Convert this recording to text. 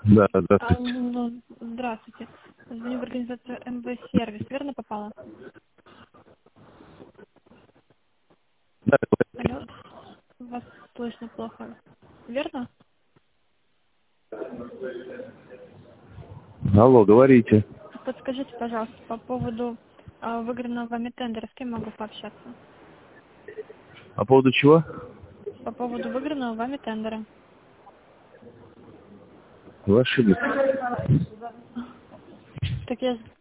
Да, здравствуйте. Здравствуйте. Звоню в организацию МВ-сервис. Верно попала? Да, Алло, вас слышно плохо. Верно? алло, говорите. Подскажите, пожалуйста, по поводу выигранного вами тендера, с кем могу пообщаться? По поводу чего? По поводу выигранного вами тендера. Вы ошиблись. Так я